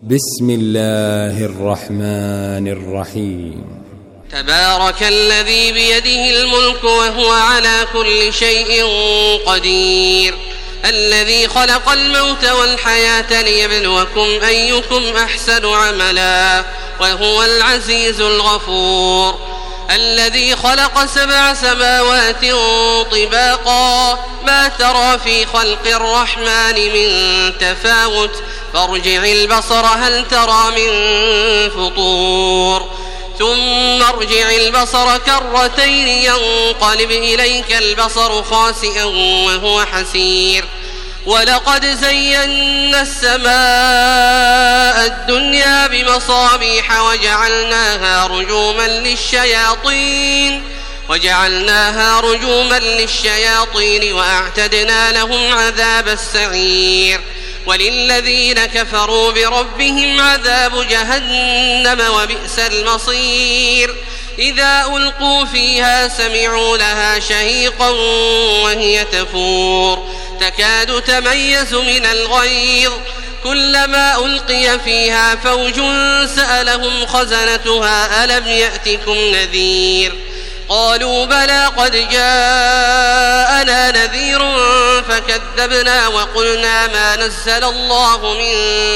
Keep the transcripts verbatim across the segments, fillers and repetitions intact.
بسم الله الرحمن الرحيم. تبارك الذي بيده الملك وهو على كل شيء قدير، الذي خلق الموت والحياة ليبلوكم أيكم أحسن عملا وهو العزيز الغفور، الذي خلق سبع سماوات طباقا ما ترى في خلق الرحمن من تفاوت فارجع البصر هل ترى من فطور ثم ارجع البصر كرتين ينقلب إليك البصر خاسئا وهو حسير، ولقد زينا السماء الدنيا بمصابيح وجعلناها رجوما للشياطين وجعلناها رجوما للشياطين وأعتدنا لهم عذاب السعير، وللذين كفروا بربهم عذاب جهنم وبئس المصير، إذا ألقوا فيها سمعوا لها شهيقا وهي تفور تكاد تميز من الغيظ، كلما ألقي فيها فوج سألهم خزنتها ألم يأتكم نذير، قالوا بلى قد جاءنا نذير فكذبنا وقلنا ما نزل الله من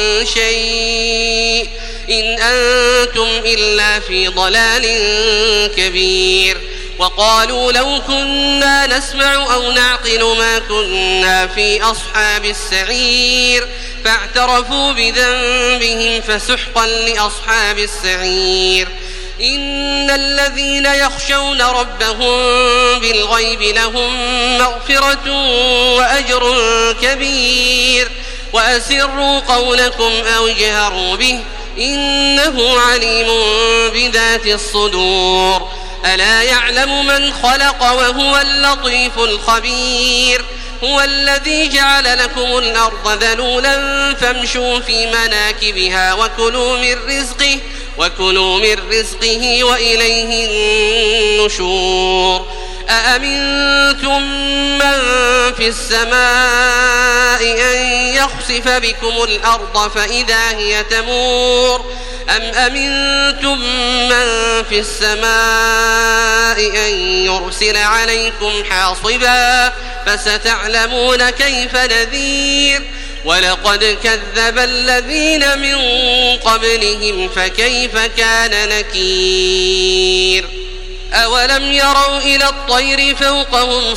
شيء إن أنتم إلا في ضلال كبير، وقالوا لو كنا نسمع أو نعقل ما كنا في أصحاب السعير، فاعترفوا بذنبهم فسحقا لأصحاب السعير. إن الذين يخشون ربهم بالغيب لهم مغفرة وأجر كبير، وأسروا قولكم أو اجهروا به إنه عليم بذات الصدور، ألا يعلم من خلق وهو اللطيف الخبير، هو الذي جعل لكم الأرض ذلولا فامشوا في مناكبها وكلوا من رزقه وكلوا من رزقه وإليه النشور، أأمنتم من في السماء أن يخسف بكم الأرض فإذا هي تمور، أم أمنتم من في السماء أن يرسل عليكم حاصبا فستعلمون كيف نذير، ولقد كذب الذين من قبلهم فكيف كان نكير. أولم يروا إلى الطير فوقهم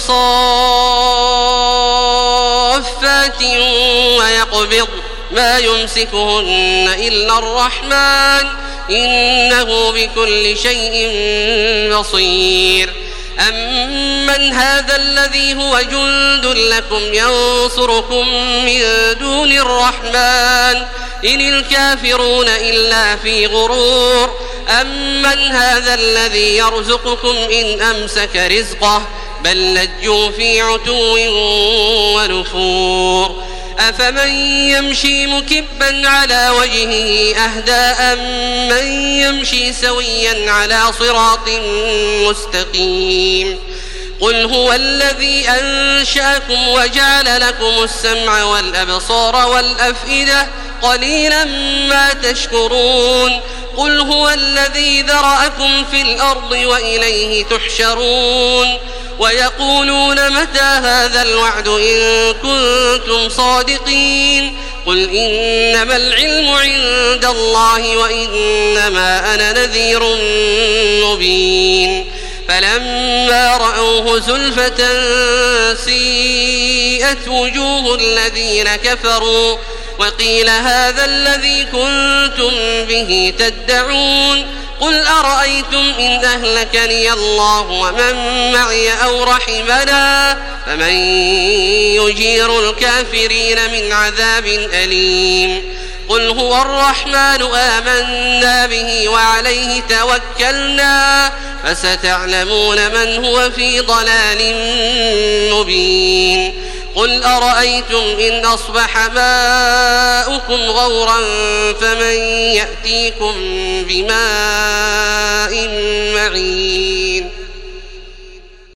صافات ويقبض ما يمسكهن إلا الرحمن إنه بكل شيء بصير، أمن هذا الذي هو جند لكم ينصركم من دون الرحمن إن الكافرون إلا في غرور، أمن هذا الذي يرزقكم إن أمسك رزقه بل لجوا في عتو ونفور، أفمن يمشي مكبا على وجهه أهدى أمن يمشي سويا على صراط مستقيم، قل هو الذي أنشأكم وجعل لكم السمع والأبصار والأفئدة قليلا ما تشكرون، قل هو الذي ذرأكم في الأرض وإليه تحشرون، ويقولون متى هذا الوعد إن كنتم صادقين، قل إنما العلم عند الله وإنما أنا نذير مبين، فلما رأوه زلفة سيئت وجوه الذين كفروا وقيل هذا الذي كنتم به تدعون، قل أرأيتم إن أهلكني الله ومن معي أو رحمنا فمن يجير الكافرين من عذاب أليم، قل هو الرحمن آمنا به وعليه توكلنا فستعلمون من هو في ضلال مبين، قل أرأيتم إن أصبح ماؤكم غورا فمن يأتيكم بماء معين.